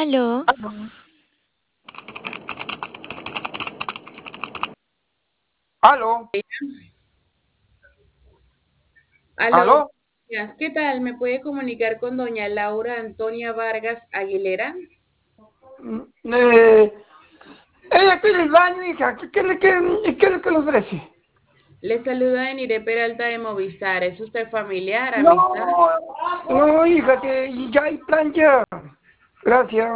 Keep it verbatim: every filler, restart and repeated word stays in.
Aló, Aló, Aló, buenos aló. días. ¿Qué tal? ¿Me puede comunicar con doña Laura Antonia Vargas Aguilera? Mm, Eh, ella tiene el baño, hija. ¿Qué, qué, le- qué- qué es lo que le ofrece? Le saluda Enire Peralta de Movistar. ¿Es usted familiar, No, amistad? no, hija, que ya hay plan ya. Gracias.